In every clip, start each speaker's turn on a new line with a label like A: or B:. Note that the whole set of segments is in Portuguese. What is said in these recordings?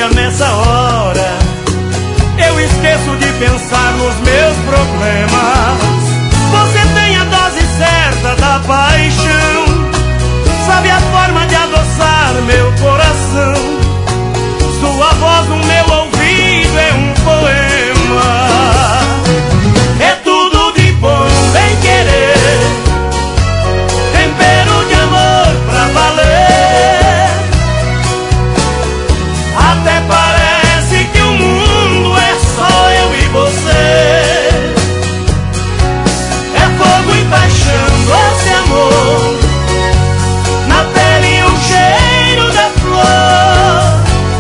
A: fantasia nessa hora. Eu esqueço de pensar nos meus problemas. Você tem a dose certa da paixão, sabe a forma de adoçar meu coração. Sua voz no meu ouvido é um poema. É tudo de bom, bem querer, tempero de amor pra valer. Até parece que o mundo é só eu e você. É fogo e paixão, doce amor, na pele o cheiro da flor,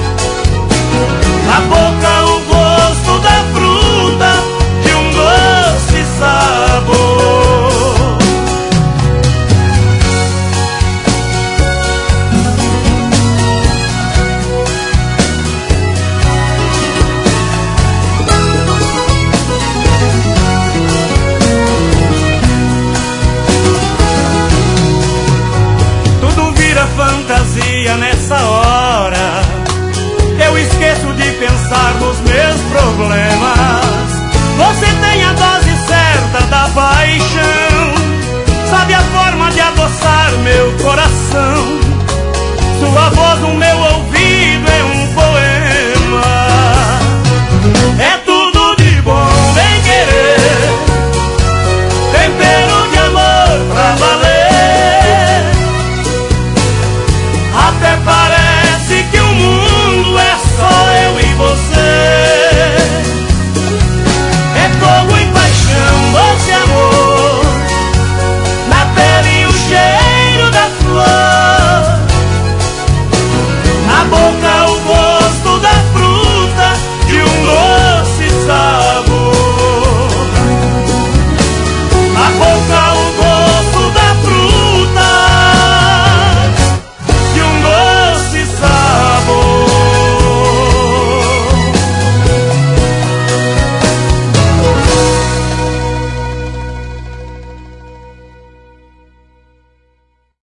A: na boca o gosto da fruta de um doce sabor. Tudo vira fantasia nessa hora. Eu esqueço de pensar nos meus problemas. Você tem a dose certa da paixão, sabe a forma de adoçar meu coração. Sua voz no